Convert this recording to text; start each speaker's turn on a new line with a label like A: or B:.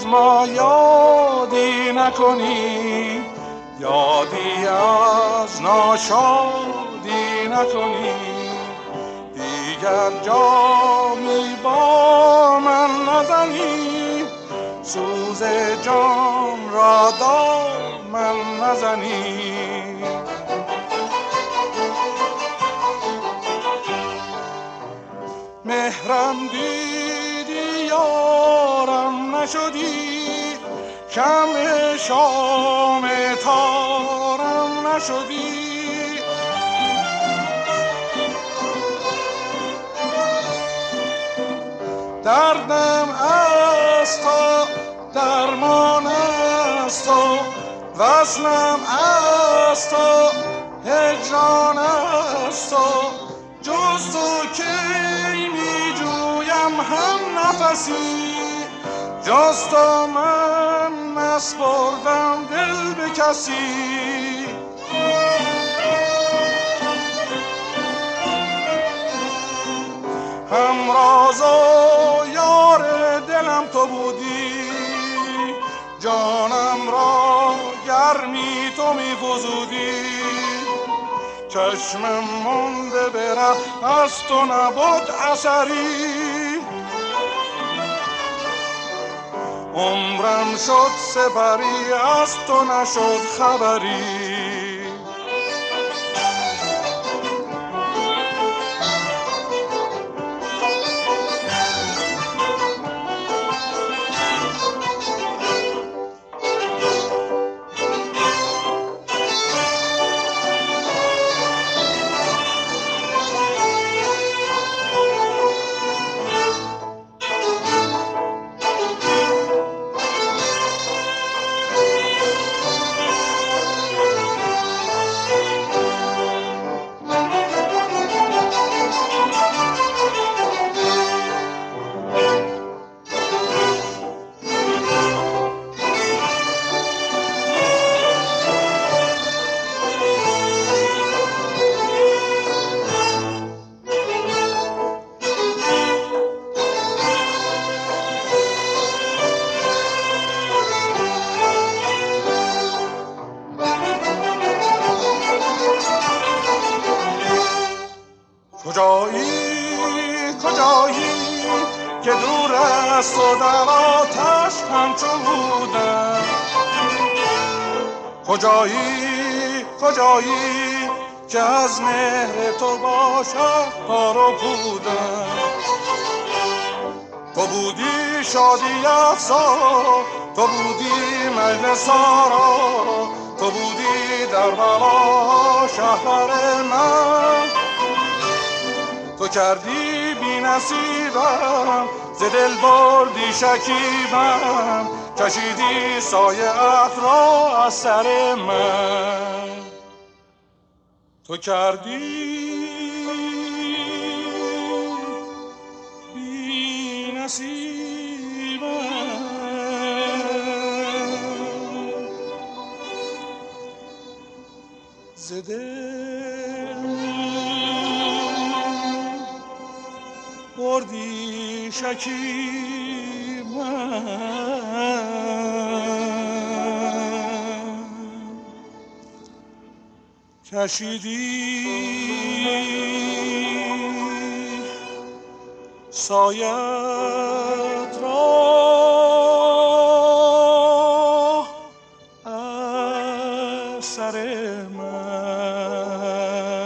A: از ما یادی نکنی، یادی از ناشادی نکنی، دیگر جامی با من نزنی، سوز جان را دامن نزنی. مهرم دیدی یارم نشدی، شمع شام تارم نشدی، دردم از تو درمان از تو، وصلم از تو هجران از تو، جز تو کی می جویم هم نفسی، جز تو من نسپردم دل به کسی. همراز و یار دلم تو بودی، جانم را گرمی تو می فزودی، چشمم مانده به ره از تو نبود اثری، عمرم شد سپری از تو نشد خبری. کجایی کجایی که دور از تو در آتش همچو بودم، کجایی کجایی که از مهر تو باشد تار و پودم، تو بودی شادی افزا، تو بودی مجلس آرا، تو بودی در بلا شهر من، تو کردی بی نصیبم ز دل بردی شکیبم، کشیدی سایه را از سر من، تو کردی بی نصیبم ز دل بردی شکیبم، کشیدی سایت را از سر من.